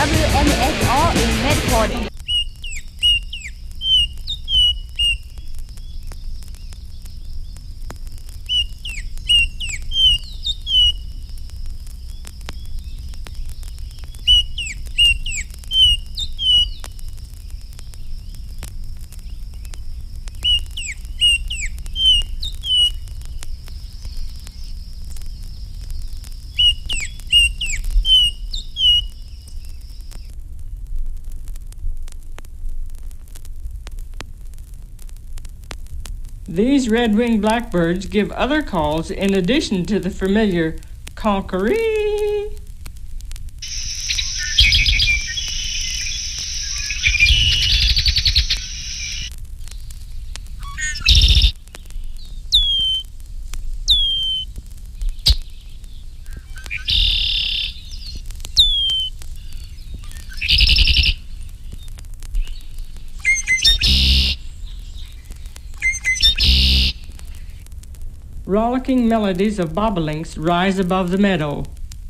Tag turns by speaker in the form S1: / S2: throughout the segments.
S1: WNSR in headquarters.
S2: These red-winged blackbirds give other calls in addition to the familiar conqueree. Rollicking melodies of bobolinks rise above the meadow.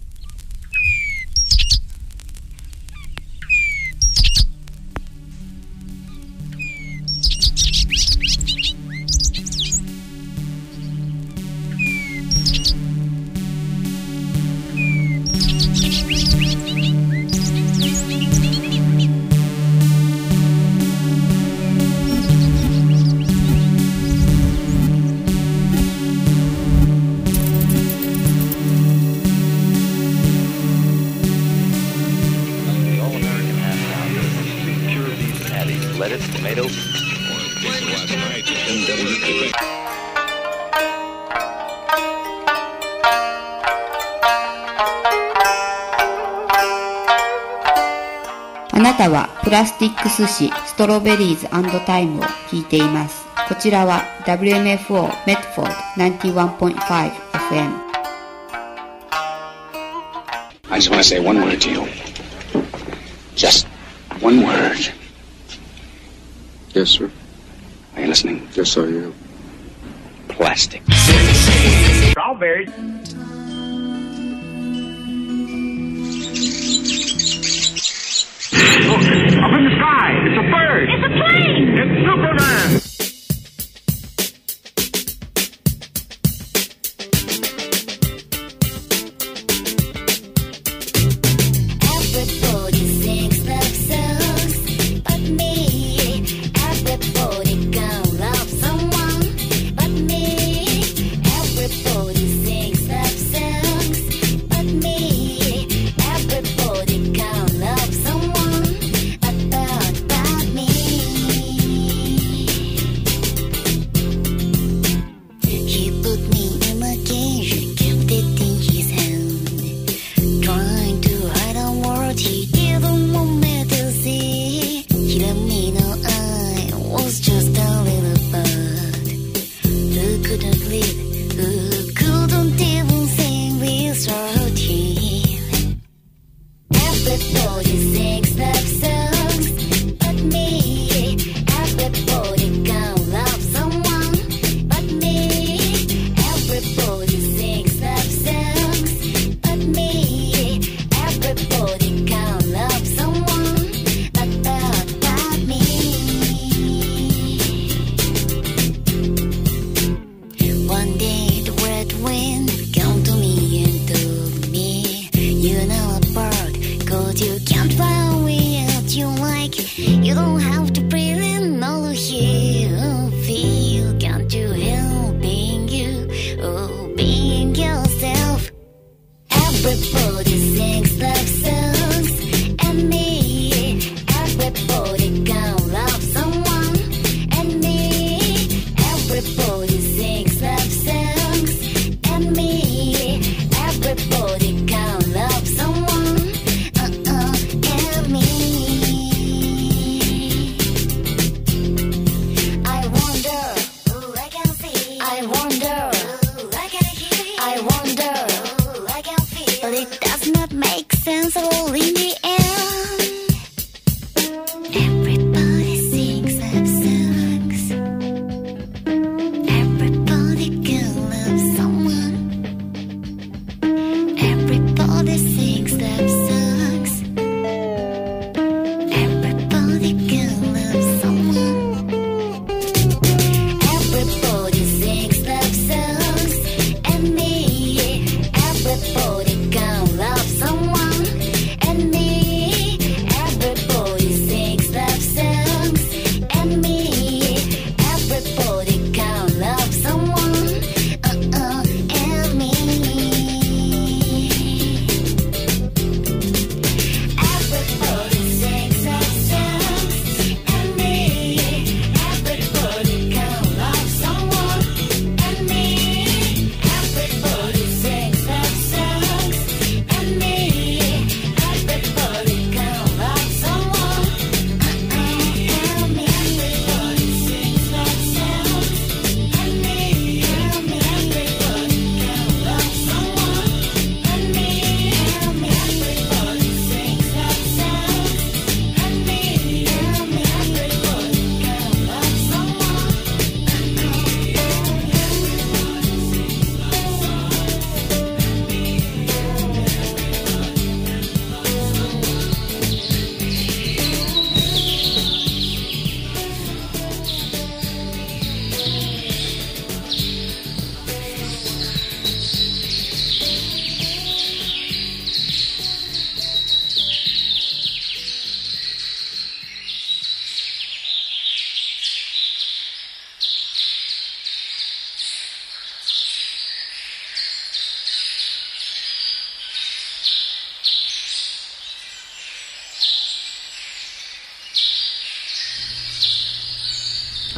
S3: Lettuce, tomato, or
S4: あなたはプラスティック寿司ストロベリーズ&タイムを聞いています。こちらは WMFO メットフォード 91.5 FM。
S5: I just want to say one word to you. Just one word.
S6: Yes, sir.
S5: Are you listening?
S6: Yes, I am.
S5: Plastic.
S7: Strawberries. Look, up in the sky. It's a bird.
S1: It's a plane!
S7: It's Superman.
S8: Everybody sings love songs, but me. Everybody gonna love someone, but me. Everybody sings love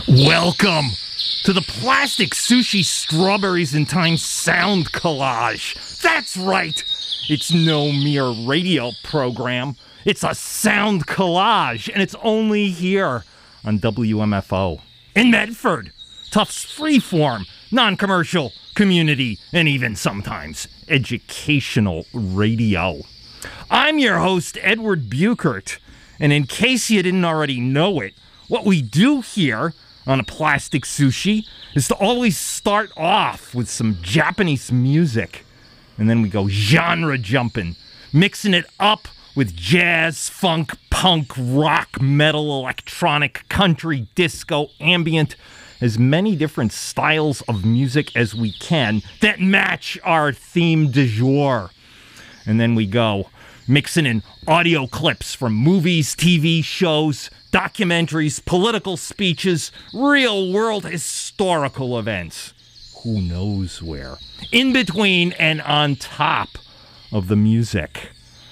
S3: Welcome to the Plastic Sushi Strawberries in Time sound collage. That's right. It's no mere radio program. It's a sound collage, and it's only here on WMFO in Medford. Tufts freeform, non-commercial, community, and even sometimes educational radio. I'm your host, Edward Buchert, and in case you didn't already know it, what we do here on a Plastic Sushi is to always start off with some Japanese music, and then we go genre jumping, mixing it up with jazz, funk, punk, rock, metal, electronic, country, disco, ambient, as many different styles of music as we can that match our theme du jour. And then we go mixing in audio clips from movies, TV shows, documentaries, political speeches, real-world historical events. Who knows where? In between and on top of the music.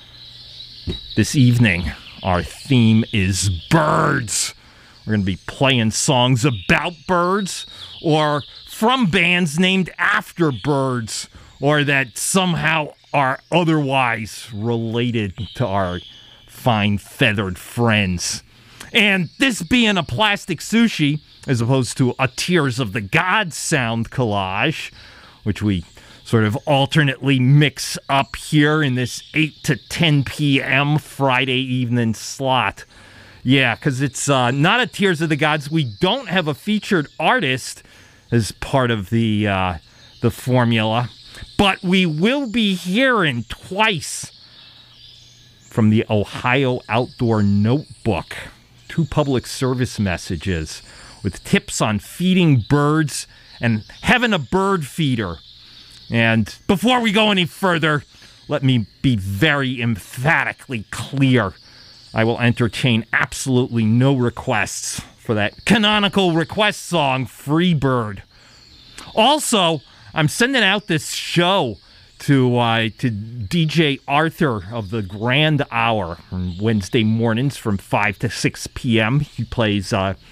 S3: This evening, our theme is birds. We're going to be playing songs about birds or from bands named after birds or that somehow are otherwise related to our fine feathered friends. And this being a Plastic Sushi, as opposed to a Tears of the Gods sound collage, which we sort of alternately mix up here in this 8 to 10 p.m. Friday evening slot. Yeah, because it's not a Tears of the Gods. We don't have a featured artist as part of the formula. But we will be hearing twice from the Ohio Outdoor Notebook. 2 public service messages with tips on feeding birds and having a bird feeder. And before we go any further, let me be very emphatically clear. I will entertain absolutely no requests for that canonical request song, Free Bird. Also, I'm sending out this show to DJ Arthur of the Grand Hour on Wednesday mornings from 5 to 6 p.m. He plays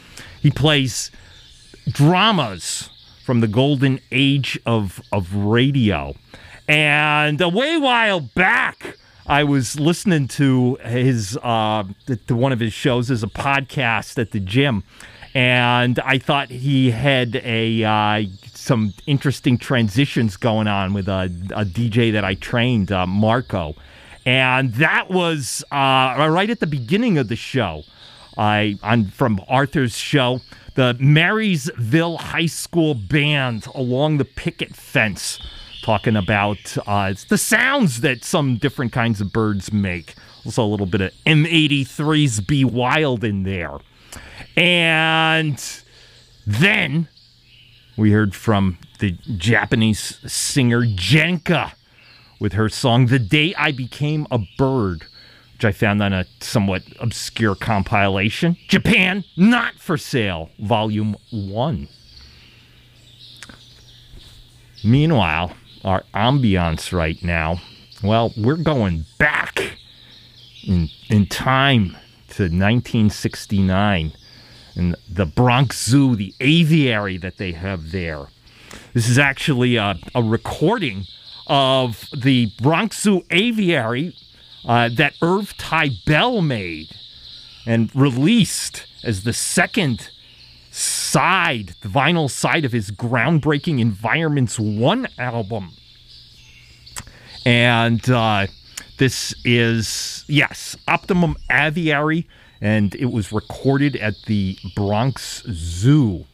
S3: dramas from the golden age of radio. And a while back, I was listening to his to one of his shows as a podcast at the gym, and I thought he had some interesting transitions going on with a DJ that I trained, Marco. And that was right at the beginning of the show. From Arthur's show, the Marysville High School Band along the picket fence, talking about the sounds that some different kinds of birds make. Also a little bit of M83's Be Wild in there. And then we heard from the Japanese singer Genka with her song The Day I Became a Bird, which I found on a somewhat obscure compilation, Japan Not for Sale, Volume 1. Meanwhile, our ambiance right now, well, we're going back in time to 1969. And the Bronx Zoo, the aviary that they have there. This is actually a recording of the Bronx Zoo aviary that Irv Tybell made and released as the second side, the vinyl side of his groundbreaking Environments 1 album. And this is, yes, Optimum Aviary, and it was recorded at the Bronx Zoo.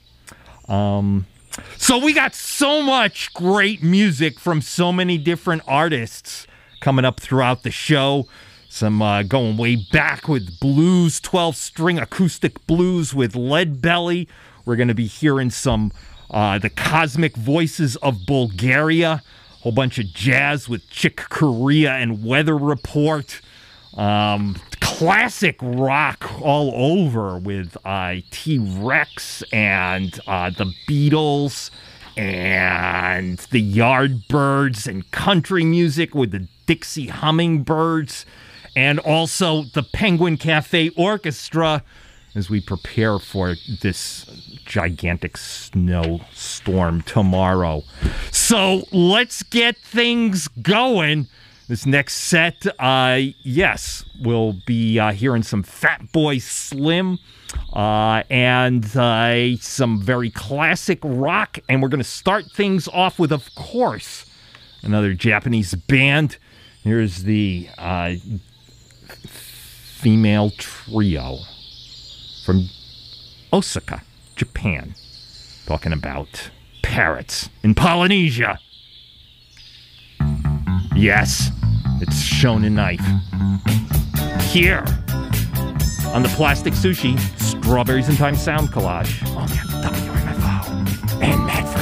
S3: So we got so much great music from so many different artists coming up throughout the show. Some going way back with blues, 12-string acoustic blues with Lead Belly. We're going to be hearing some the Cosmic Voices of Bulgaria. A whole bunch of jazz with Chick Corea and Weather Report. Classic rock all over with T-Rex and the Beatles and the Yardbirds, and country music with the Dixie Hummingbirds, and also the Penguin Cafe Orchestra as we prepare for this gigantic snowstorm tomorrow. So let's get things going. This next set, yes, we'll be hearing some Fatboy Slim and some very classic rock. And we're going to start things off with, of course, another Japanese band. Here's the female trio from Osaka, Japan, talking about parrots in Polynesia. Yes, it's Shonen Knife. Here on the Plastic Sushi Strawberries in Time Sound Collage. Oh man, WMFO and Medford.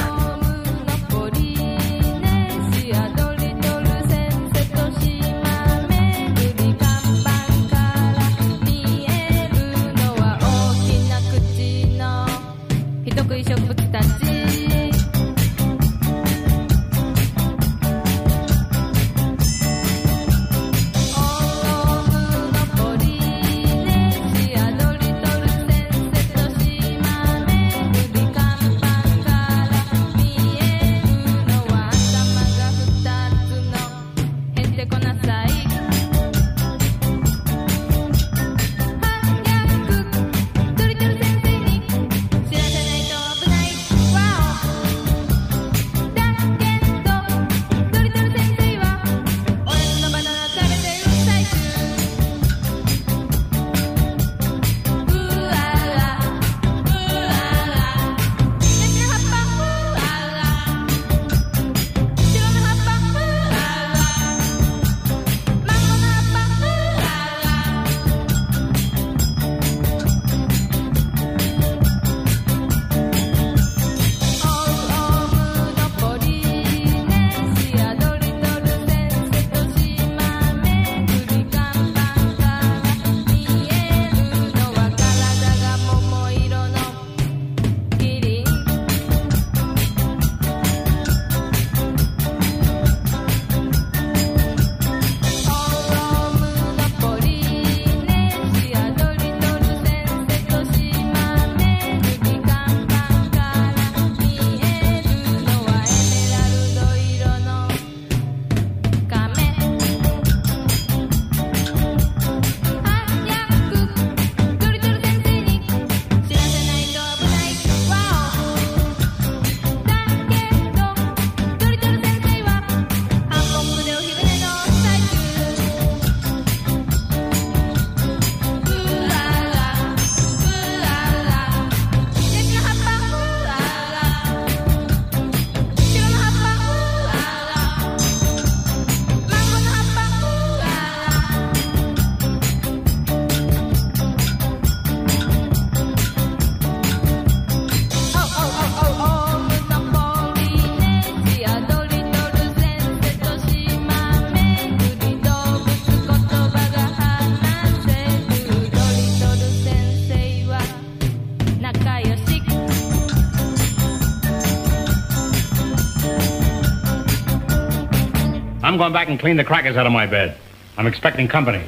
S7: 'I'm going back and clean the crackers out of my bed. I'm expecting company.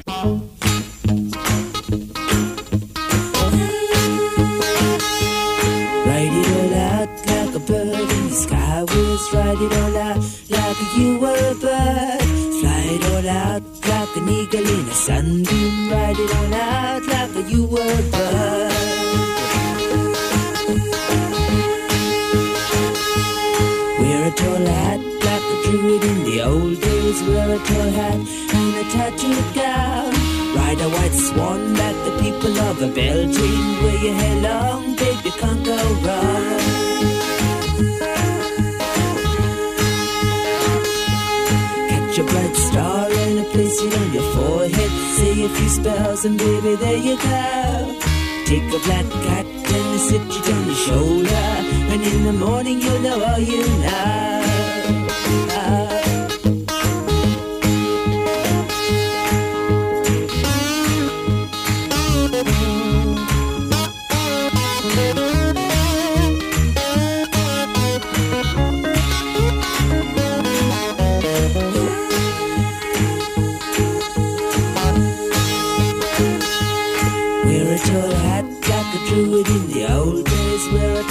S6: Write it all out like a bird in the sky was. Write it all out like you were a bird. Fly it all out like an eagle in a sunbeam. Write it all out like you were a bird. Wear a tall hat like a druid in the old days. Wear a tall hat and a tattooed gown. Ride a white swan like the people of the Belgian. Wear your hair long, baby, can't go wrong. Catch a bright star and place it on your forehead. Say a few spells and baby, there you go. Take a black cat and sit it on your shoulder. And in the morning you'll know all you know. Wear a tall hat like a druid in the old days. Wear a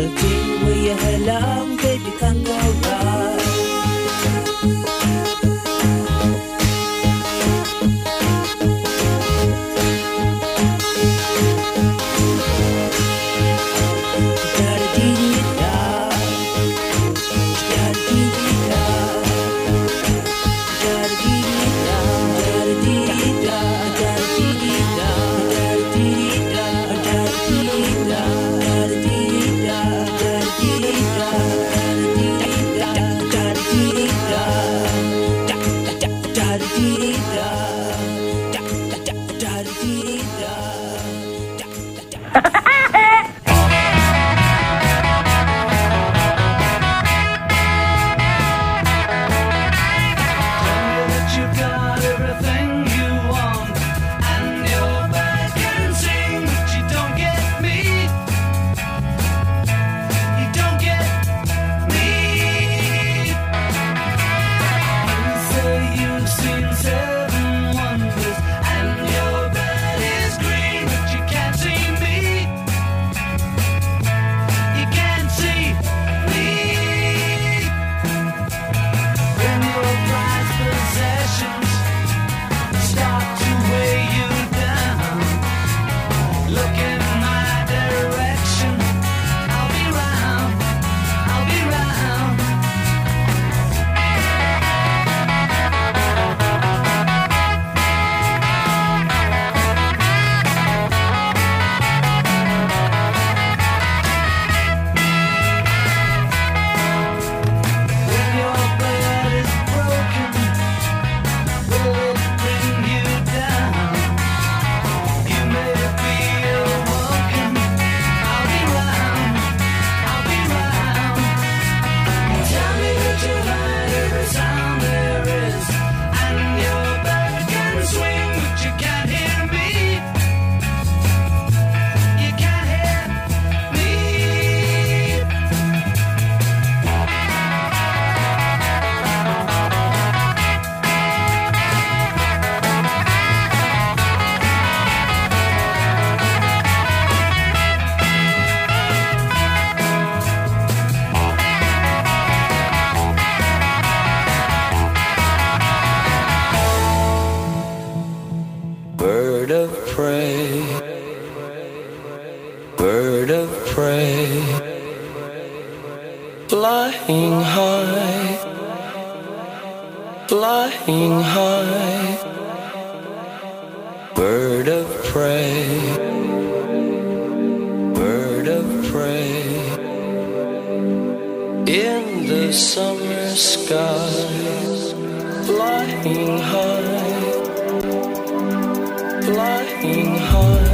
S6: belting with your hair long, baby, can't go right.
S9: Flying high, flying high, bird of prey, bird of prey, in the summer sky, flying high, flying high.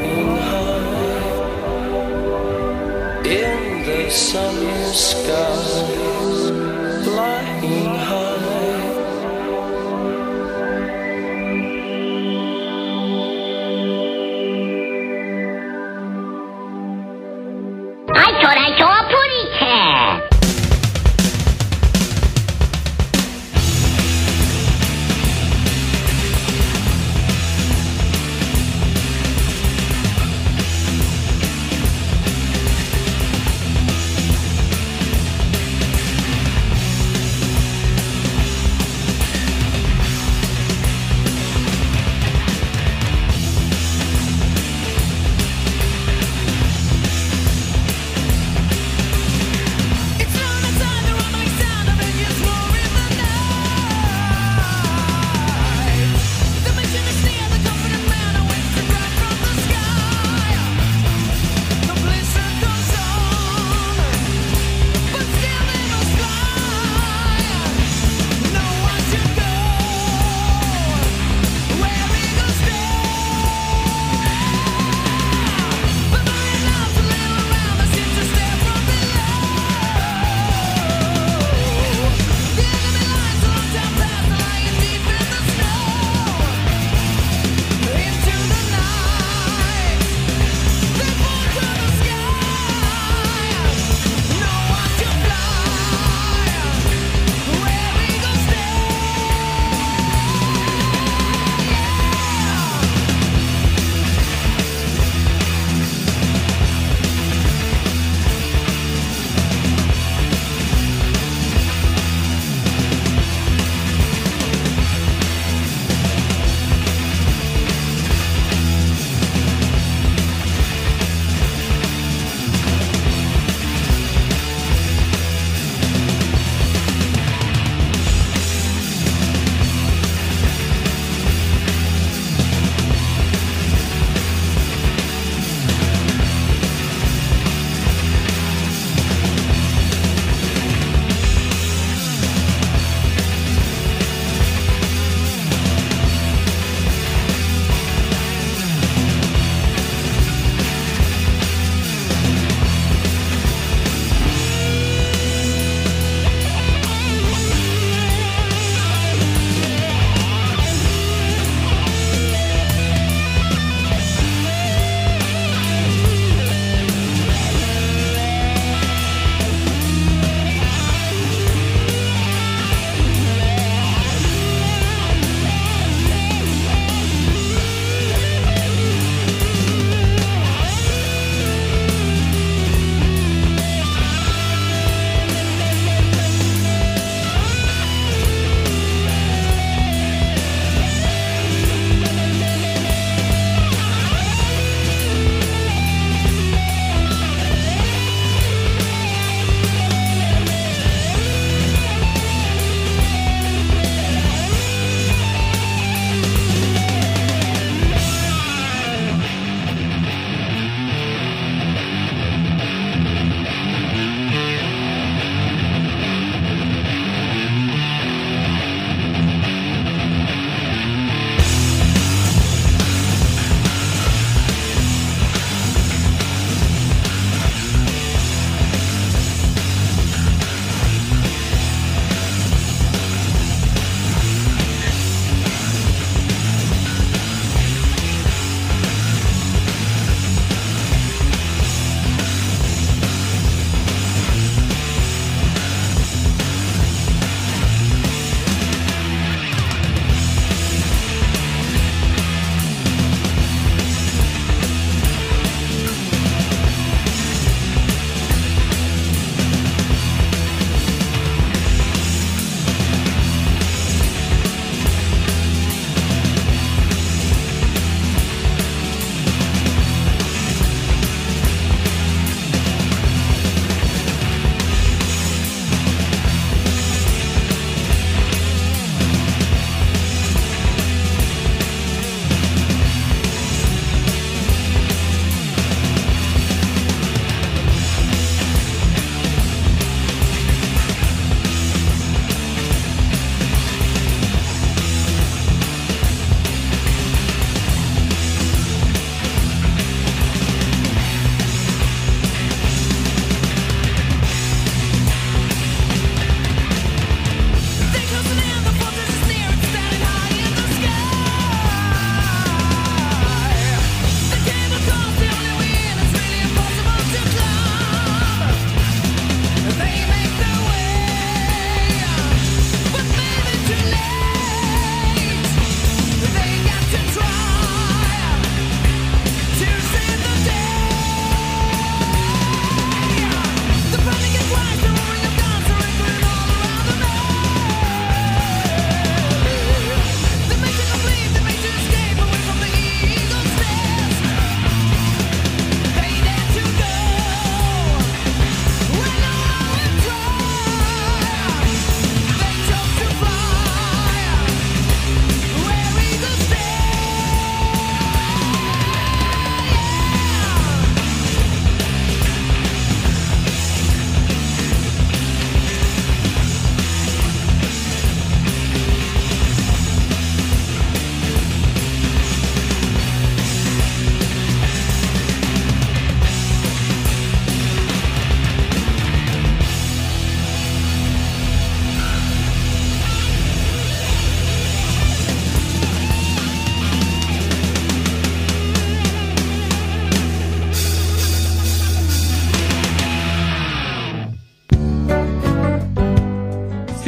S9: Flying high in the summer sky, flying high.
S8: I thought I saw a pony cat.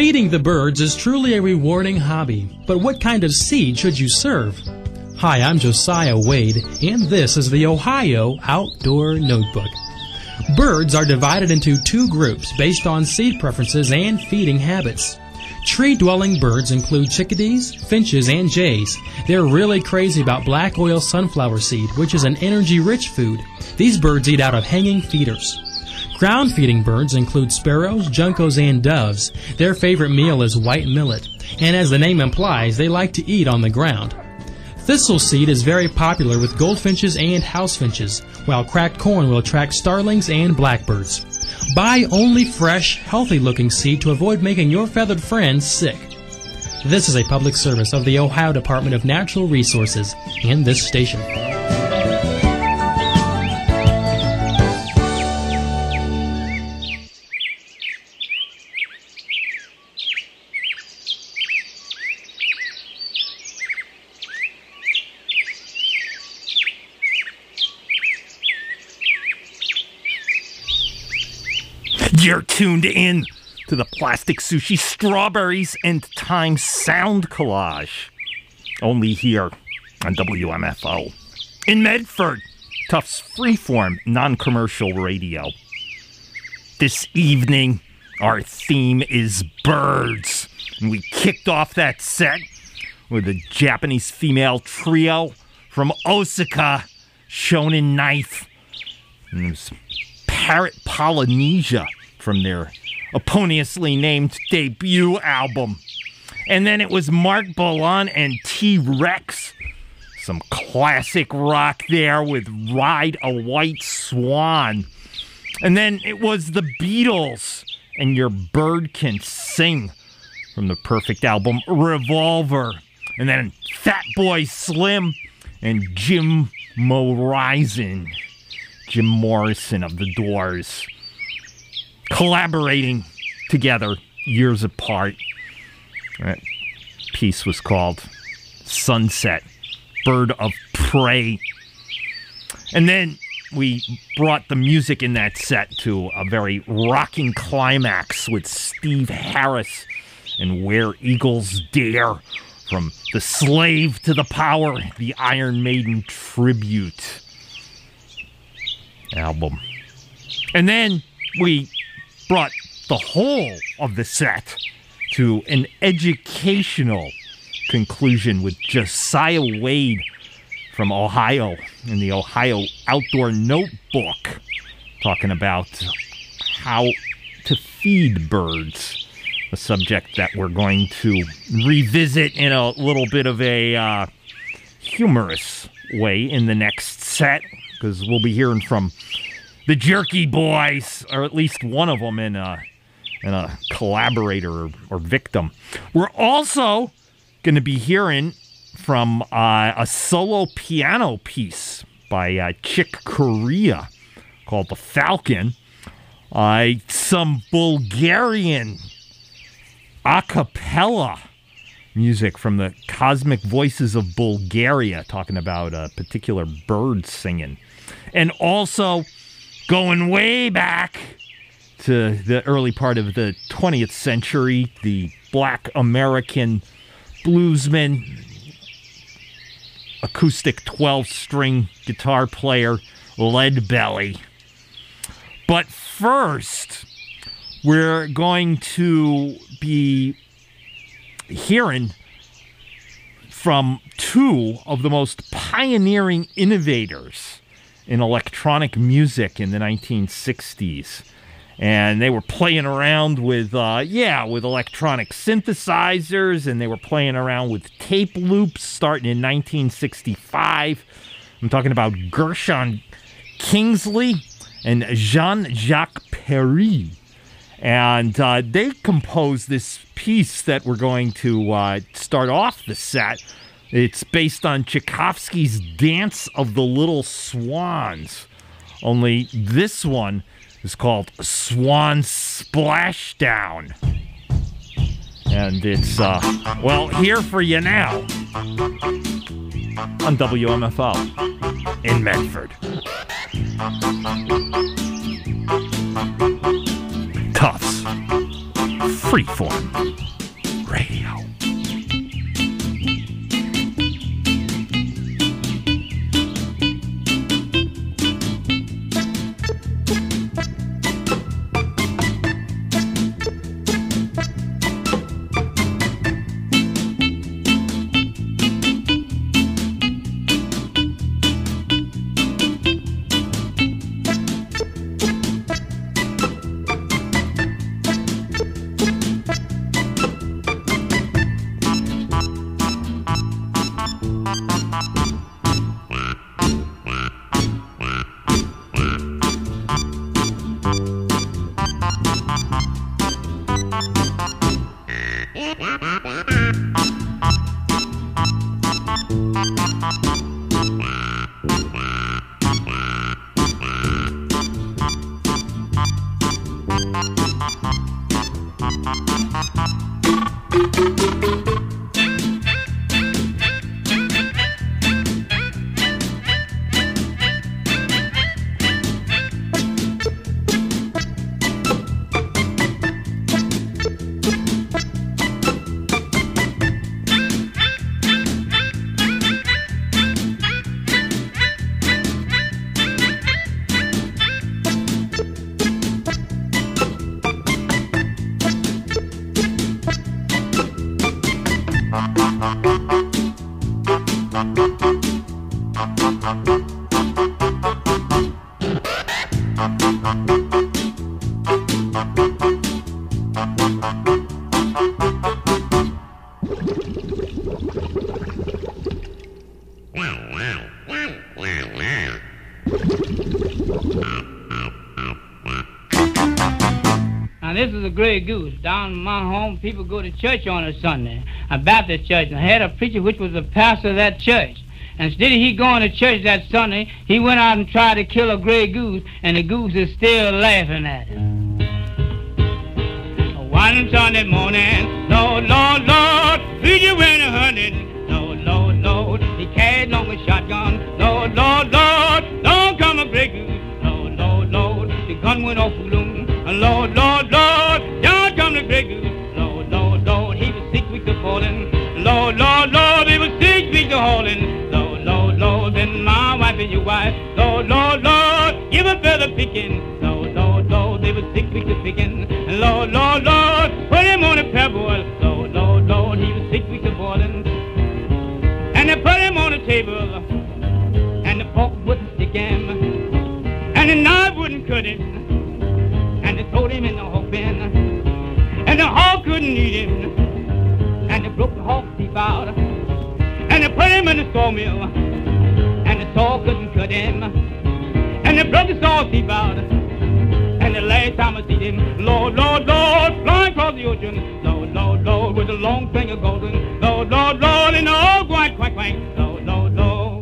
S10: Feeding the birds is truly a rewarding hobby, but what kind of seed should you serve? Hi, I'm Josiah Wade, and this is the Ohio Outdoor Notebook. Birds are divided into two groups based on seed preferences and feeding habits. Tree-dwelling birds include chickadees, finches, and jays. They're really crazy about black oil sunflower seed, which is an energy-rich food. These birds eat out of hanging feeders. Ground-feeding birds include sparrows, juncos, and doves. Their favorite meal is white millet, and as the name implies, they like to eat on the ground. Thistle seed is very popular with goldfinches and housefinches, while cracked corn will attract starlings and blackbirds. Buy only fresh, healthy-looking seed to avoid making your feathered friends sick. This is a public service of the Ohio Department of Natural Resources and this station.
S3: You're tuned in to the Plastic Sushi Strawberries and Time Sound Collage. Only here on WMFO. In Medford, Tufts Freeform non-commercial radio. This evening, our theme is birds. And we kicked off that set with a Japanese female trio from Osaka, Shonen Knife. And it was Parrot Polynesia from their eponymously named debut album. And then it was Mark Bolan and T-Rex. Some classic rock there with Ride a White Swan. And then it was the Beatles and Your Bird Can Sing from the perfect album Revolver. And then Fatboy Slim and Jim Morrison of The Doors. Collaborating together years apart. That piece was called Sunset, Bird of Prey. And then we brought the music in that set to a very rocking climax with Steve Harris and Where Eagles Dare from The Slave to the Power, the Iron Maiden tribute album. And then we brought the whole of the set to an educational conclusion with Josiah Wade from Ohio in the Ohio Outdoor Notebook, talking about how to feed birds, a subject that we're going to revisit in a little bit of a humorous way in the next set, because we'll be hearing from the Jerky Boys, or at least one of them, and a collaborator or victim. We're also going to be hearing from a solo piano piece by Chick Corea called The Falcon. Some Bulgarian a cappella music from the Cosmic Voices of Bulgaria, talking about a particular bird singing. And also, going way back to the early part of the 20th century, the Black American bluesman, acoustic 12-string guitar player, Leadbelly. But first, we're going to be hearing from two of the most pioneering innovators in electronic music in the 1960s. And they were playing around with electronic synthesizers, and they were playing around with tape loops starting in 1965. I'm talking about Gershon Kingsley and Jean-Jacques Perry. And they composed this piece that we're going to start off the set. It's based on Tchaikovsky's Dance of the Little Swans. Only this one is called Swan Splashdown. And it's, here for you now on WMFO in Medford. Tufts Freeform.
S11: Now, this is a gray goose. Down in my home, people go to church on a Sunday, a Baptist church, and I had a preacher which was the pastor of that church. Instead of he going to church that Sunday, he went out and tried to kill a gray goose, and the goose is still laughing at him. One Sunday morning, Lord, Lord, Lord, preacher went a-hunting. Lord, Lord, Lord, he carried along a shotgun. Lord, Lord, Lord, don't come a gray goose. Lord, Lord, Lord, the gun went off balloon. Lord, Lord, Lord, don't come the gray goose. Lord, Lord, Lord, he was 6 weeks of falling. Lord, Lord, Lord, he was 6 weeks of hauling. Lord, Lord, Lord, then my wife and your wife. Lord, Lord, Lord, give a feather picking. Lord, Lord, Lord, they were 6 weeks of picking. Lord, Lord, Lord, put him on a pebble. Lord, Lord, Lord, he was 6 weeks of boiling. And they put him on a table, and the fork wouldn't stick him, and the knife wouldn't cut him. And they threw him in the hog pen, and the hog couldn't eat him. And they broke the hog's teeth out, and they put him in the sawmill, and the saw couldn't cut him. And they broke the saw teeth out, and the last time I see him, Lord, Lord, Lord, flying across the ocean. Lord, Lord, Lord, with a long string of golden. Lord, Lord, Lord, in the old quack, quack, quack. Lord, Lord, Lord.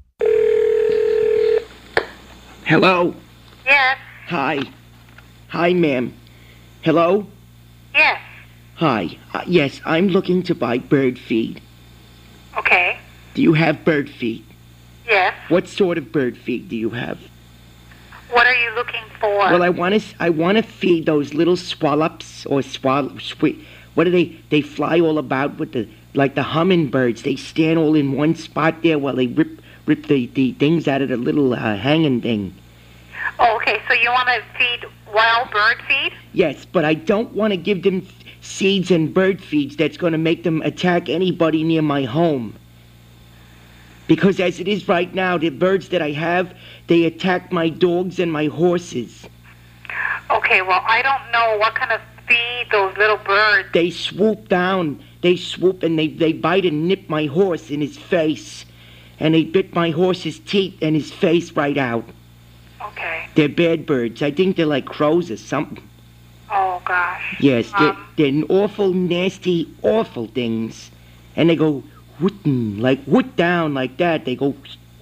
S12: Hello?
S8: Yes.
S12: Hi. Hi, ma'am. Hello?
S8: Yes.
S12: Hi. Yes, I'm looking to buy bird feed.
S8: Okay.
S12: Do you have bird feed?
S8: Yes.
S12: What sort of bird feed do you have?
S8: What are you looking for?
S12: Well, I want to feed those little swallops or what are they? They fly all about with like the hummingbirds. They stand all in one spot there while they rip the things out of the little hanging thing.
S8: Oh, okay. So you want to feed wild bird feed?
S12: Yes, but I don't want to give them seeds and bird feeds that's going to make them attack anybody near my home. Because as it is right now, the birds that I have, they attack my dogs and my horses.
S8: Okay, well, I don't know what kind of feed those little birds...
S12: They swoop down. They swoop and they bite and nip my horse in his face. And they bit my horse's teeth and his face right out.
S8: Okay.
S12: They're bad birds. I think they're like crows or something.
S8: Oh, gosh.
S12: Yes, they're awful, nasty, awful things. And they go... whootin', like whoot down like that. They go,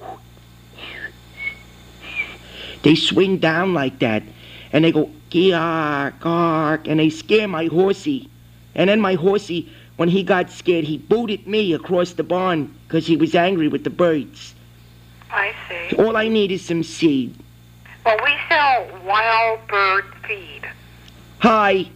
S12: they swing down like that, and they go gark, gark, and they scare my horsey. And then my horsey, when he got scared, he booted me across the barn because he was angry with the birds.
S8: I see.
S12: All I need is some seed.
S8: Well, we sell wild bird feed.
S12: Hi,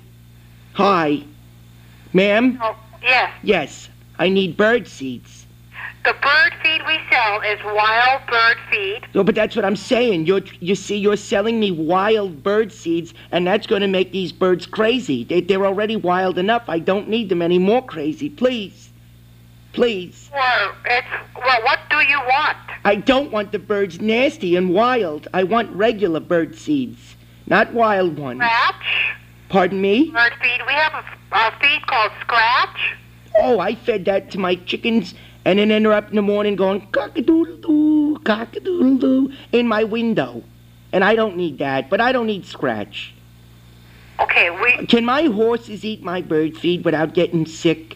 S12: ma'am.
S8: Oh, yes.
S12: Yes. I need bird seeds.
S8: The bird feed we sell is wild bird feed.
S12: No, but that's what I'm saying. You see, you're selling me wild bird seeds, and that's going to make these birds crazy. They're already wild enough. I don't need them any more crazy. Please. Please.
S8: Well, what do you want?
S12: I don't want the birds nasty and wild. I want regular bird seeds, not wild ones.
S8: Scratch?
S12: Pardon me?
S8: Bird feed. We have a feed called Scratch.
S12: Oh, I fed that to my chickens, and then they're up in the morning going cock-a-doodle-doo, cock-a-doodle-doo in my window. And I don't need that, but I don't need Scratch.
S8: Okay,
S12: Can my horses eat my bird feed without getting sick?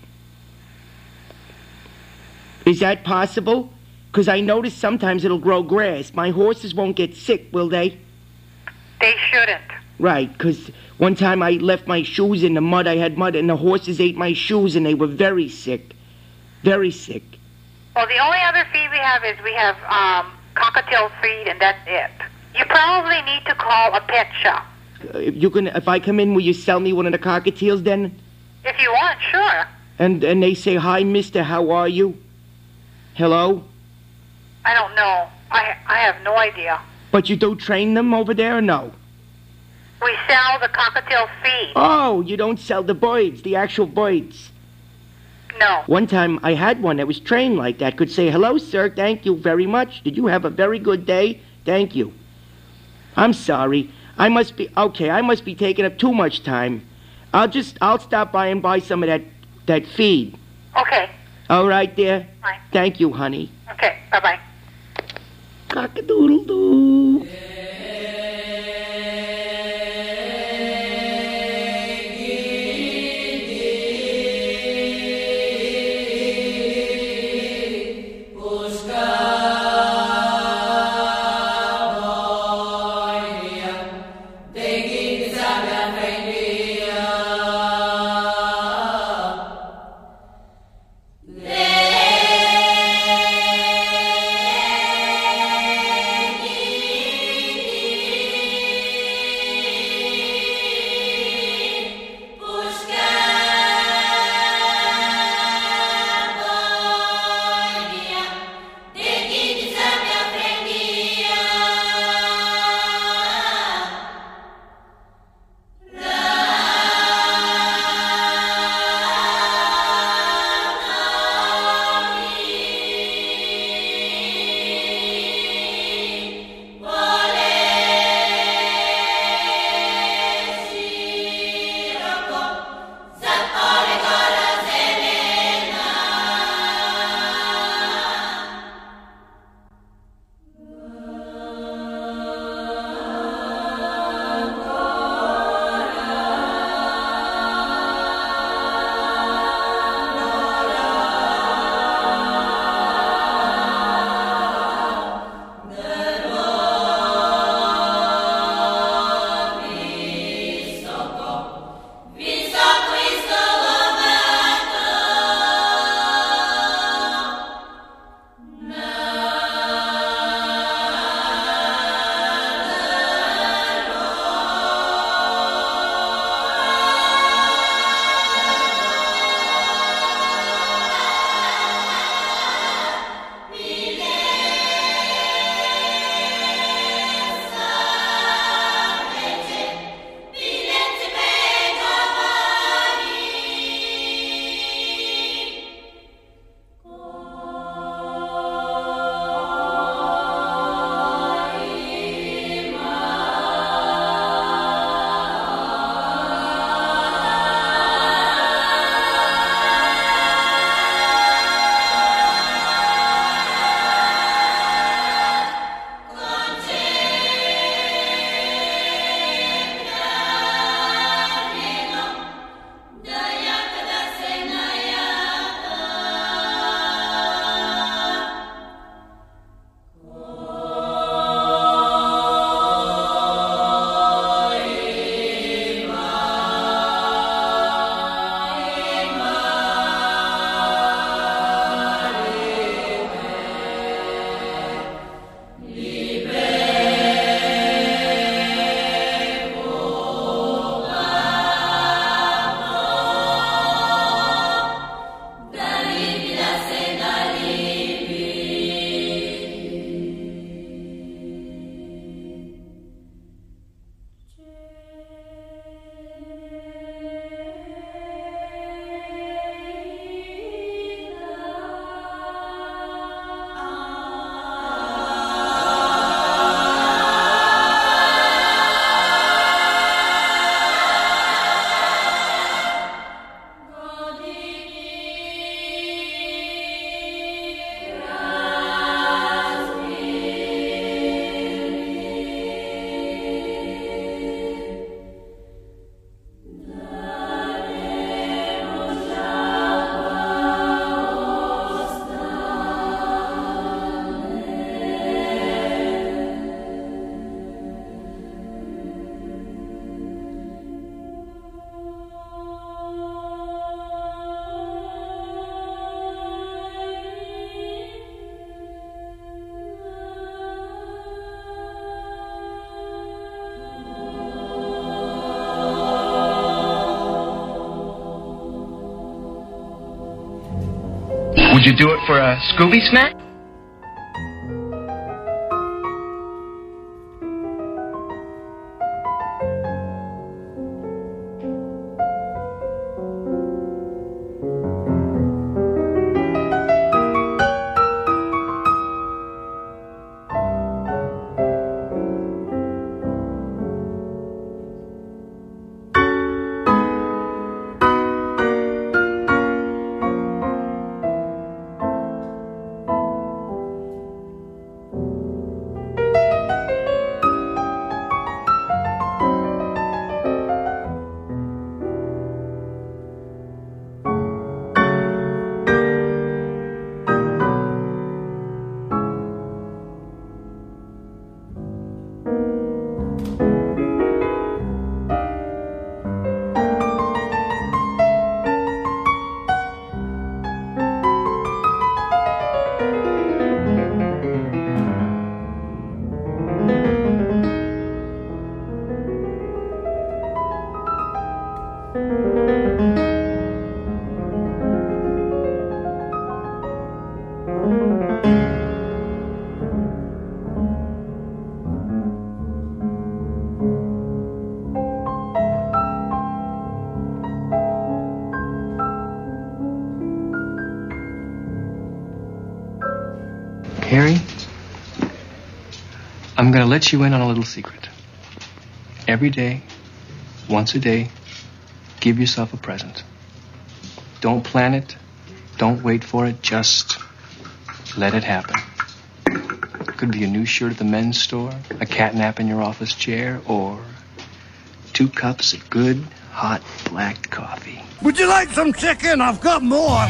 S12: Is that possible? Because I notice sometimes it'll grow grass. My horses won't get sick, will they?
S8: They shouldn't.
S12: Right, because one time I left my shoes in the mud. I had mud, and the horses ate my shoes, and they were very sick. Very sick.
S8: Well, the only other feed we have is we have cockatiel feed, and that's it. You probably need to call a pet shop.
S12: If I come in, will you sell me one of the cockatiels then?
S8: If you want, sure.
S12: And they say, hi, mister, how are you? Hello?
S8: I don't know. I have no idea.
S12: But you do train them over there or no?
S8: We sell the cockatiel feed.
S12: Oh, you don't sell the birds, the actual birds.
S8: No.
S12: One time I had one that was trained like that. Could say, hello, sir, thank you very much. Did you have a very good day? Thank you. I'm sorry. I must be taking up too much time. I'll stop by and buy some of that feed.
S8: Okay.
S12: All right, dear.
S8: Bye.
S12: Thank you, honey.
S8: Okay, bye-bye.
S12: Cock-a-doodle-doo.
S13: Would you do it for a Scooby snack? Harry, I'm going to let you in on a little secret. Every day, once a day, give yourself a present. Don't plan it. Don't wait for it. Just let it happen. It could be a new shirt at the men's store, a cat nap in your office chair, or 2 cups of good, hot, black coffee.
S14: Would you like some chicken? I've got more.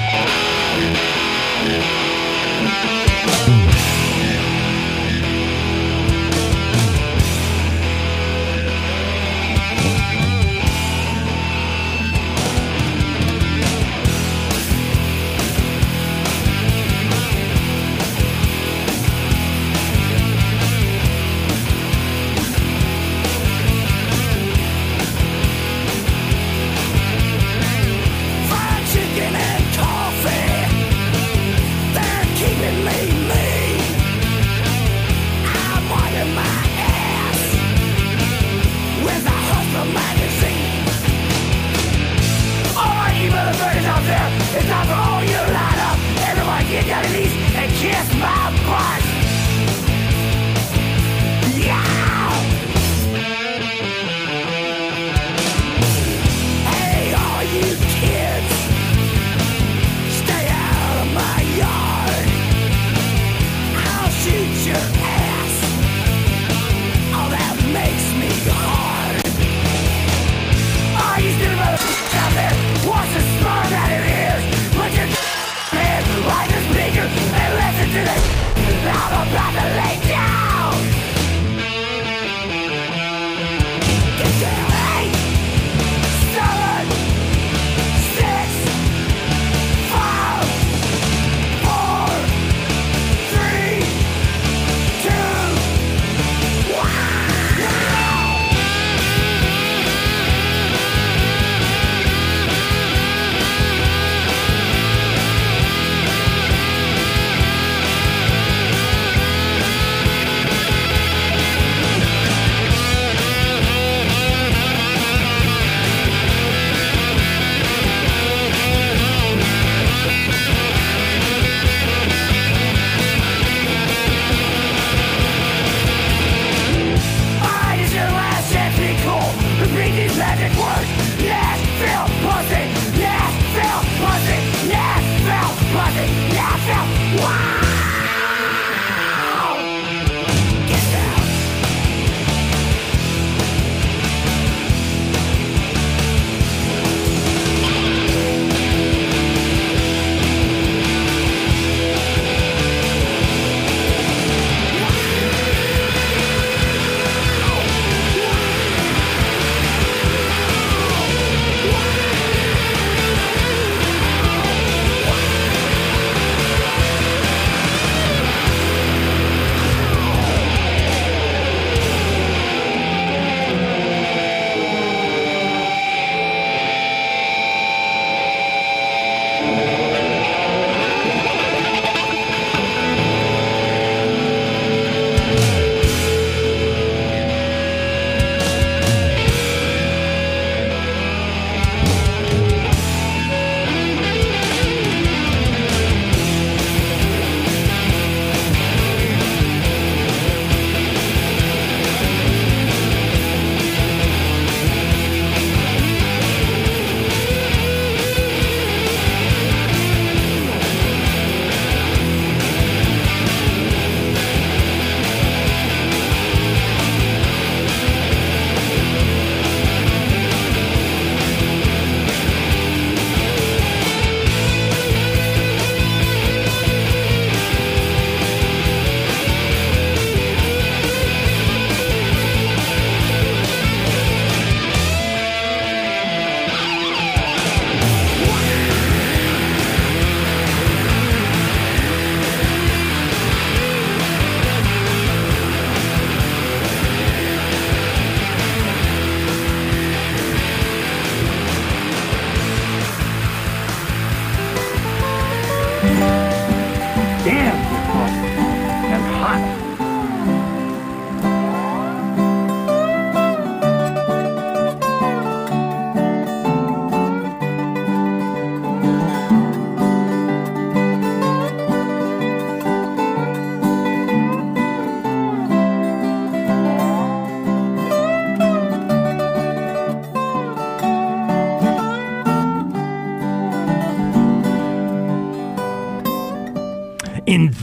S15: Fried chicken and coffee, they're keeping me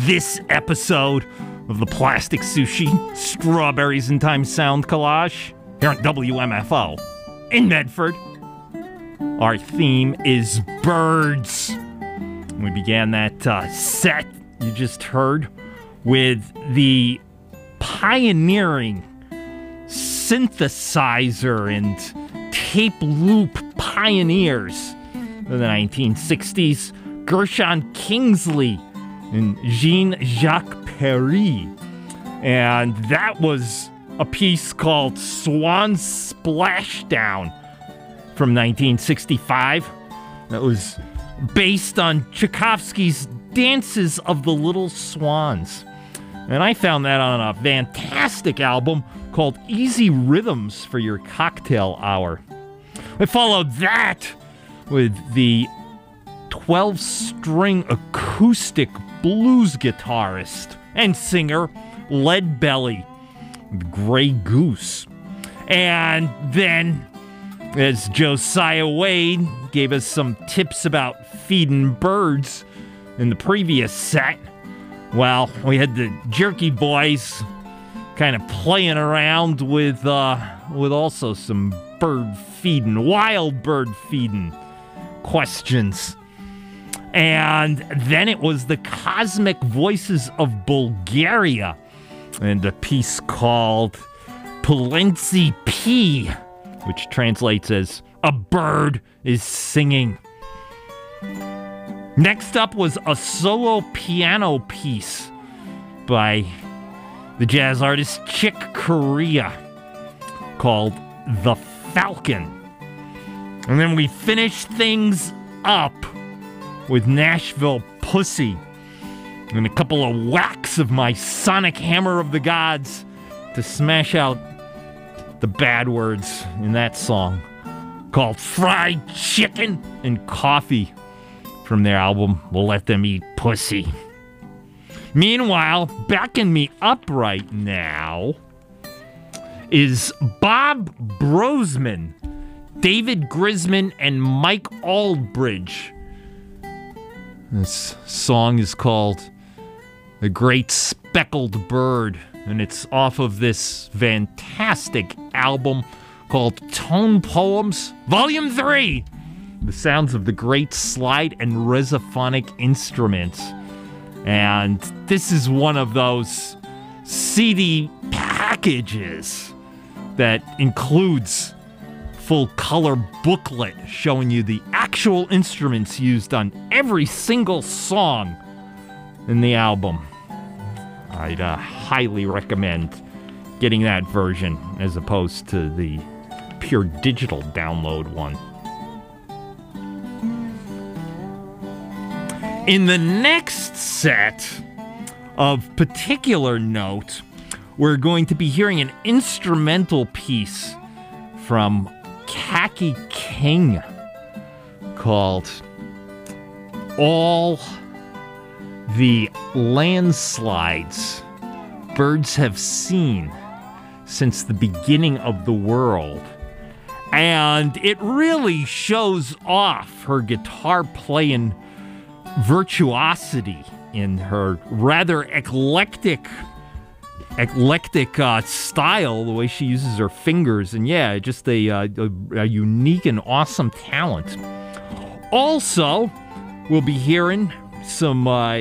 S3: this episode of the Plastic Sushi Strawberries in Time Sound Collage here on WMFO in Medford. Our theme is birds. We began that set you just heard with the pioneering synthesizer and tape loop pioneers of the 1960s, Gershon Kingsley and Jean-Jacques Perry. And that was a piece called Swan Splashdown from 1965. That was based on Tchaikovsky's Dances of the Little Swans. And I found that on a fantastic album called Easy Rhythms for Your Cocktail Hour. I followed that with the 12-string acoustic blues guitarist and singer Lead Belly, Grey Goose. And then, as Josiah Wade gave us some tips about feeding birds in the previous set, well, we had the Jerky Boys kind of playing around with also some bird feeding, wild bird feeding questions. And then it was the Cosmic Voices of Bulgaria and a piece called Pulenzi P, which translates as A Bird is Singing. Next up was a solo piano piece by the jazz artist Chick Corea called The Falcon. And then we finished things up with Nashville Pussy and a couple of whacks of my sonic hammer of the gods to smash out the bad words in that song called Fried Chicken and Coffee from their album We'll Let Them Eat Pussy. Meanwhile, backing me up right now is Bob Brosman, David Grisman, and Mike Aldridge. This song is called The Great Speckled Bird, and it's off of this fantastic album called Tone Poems, Volume 3, The Sounds of the Great Slide and Resophonic Instruments. And this is one of those CD packages that includes full color booklet showing you the actual instruments used on every single song in the album. I'd highly recommend getting that version as opposed to the pure digital download one. In the next set of particular note, we're going to be hearing an instrumental piece from Kaki King called All the Landslides Birds Have Seen Since the Beginning of the World. And it really shows off her guitar playing virtuosity in her rather eclectic style, the way she uses her fingers, and yeah, just a unique and awesome talent. Also, we'll be hearing some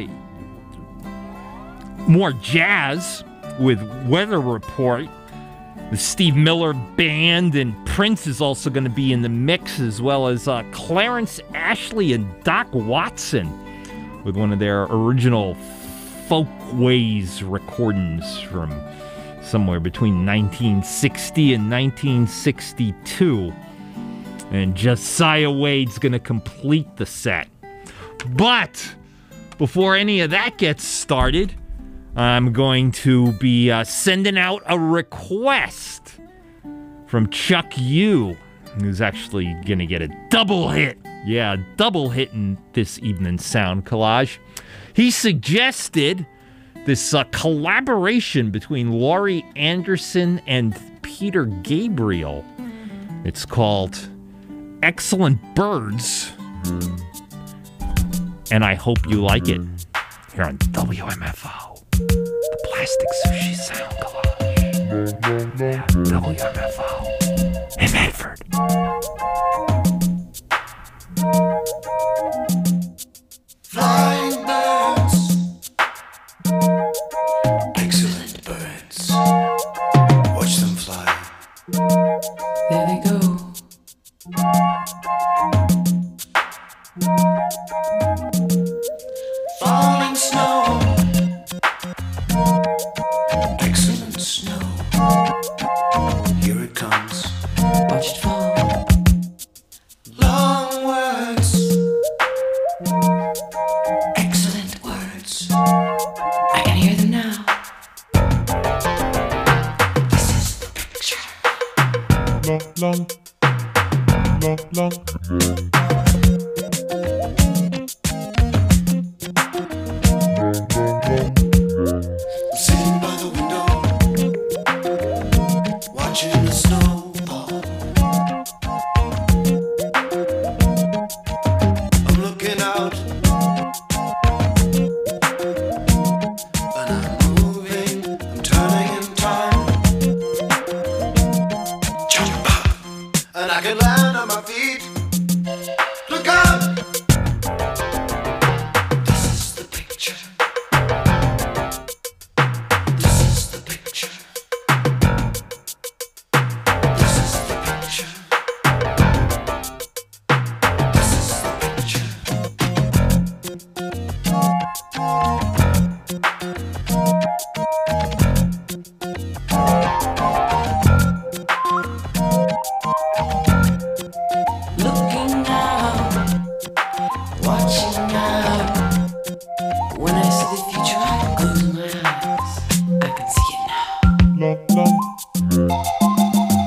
S3: more jazz with Weather Report. The Steve Miller Band, and Prince is also going to be in the mix, as well as Clarence Ashley and Doc Watson with one of their original Folkways recordings from somewhere between 1960 and 1962. And Josiah Wade's going to complete the set. But before any of that gets started, I'm going to be sending out a request from Chuck Yu, who's actually going to get a double hit. Yeah, double hit in this evening's sound collage. He suggested this collaboration between Laurie Anderson and Peter Gabriel. It's called Excellent Birds, and I hope you like it. here on WMFO, the Plastic Sushi Sound Collage. Yeah, WMFO in Medford.
S9: Flying birds, excellent birds. Watch them fly.
S6: There they go.
S9: Falling snow, excellent snow. Here it comes.
S6: Watch it fall.
S9: Long words, excellent words.
S6: I can hear them now.
S9: This is the picture. I'm sitting by the window, watching the snow.